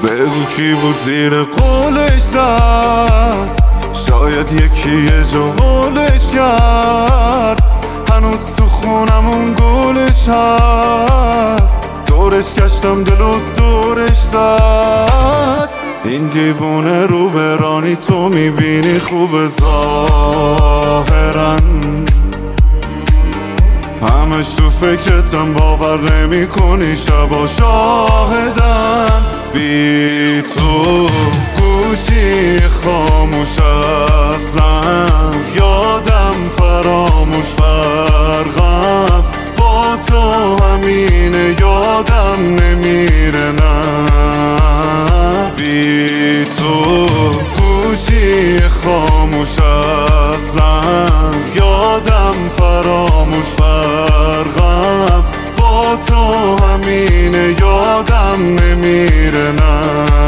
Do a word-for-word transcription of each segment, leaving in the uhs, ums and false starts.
بگو کی بود زیر قولش زد، شاید یکی یه جا حولش کرد. هنوز تو خونمون گلش هست، دورش گشتم دلو دورش زد. این دیوونه رو برانی تو میبینی خوب ظاهرن، همش تو فکرتم باور نمی کنی شبا شاهدن. بی تو گوشی خاموش اصلا، یادم فراموش فرقم با تو همینه، یادم نمیره نه. بی تو گوشی خاموش اصلا، یادم فراموش فرقم با تو همینه، یادم نمیره نه.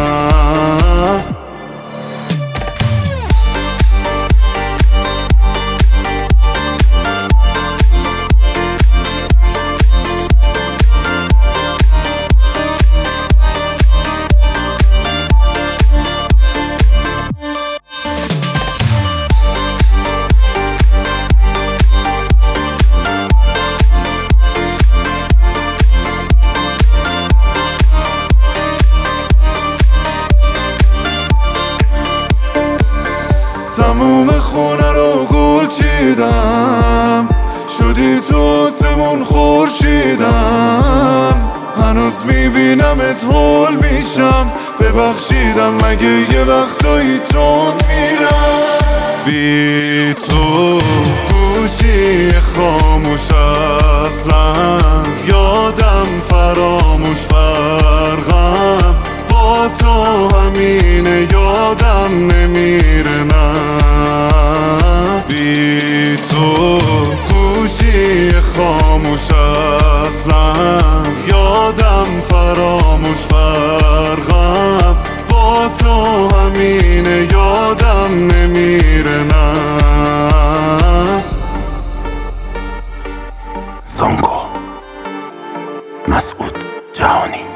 تموم خونه رو گل چیدم، شدی تو آسمون خورشیدم. هنوز میبینمت هول میشم، ببخشیدم مگه یه وقتایی تند میرم. بی تو گوشی خاموش اصلا، یادم فراموش فرقم با تو همینه، یادم نمیره نه. بی تو گوشی خاموش اصلا، یادم فراموش فرقم با تو همینه، یادم نمیره نه. زانکو مسعود جهانی.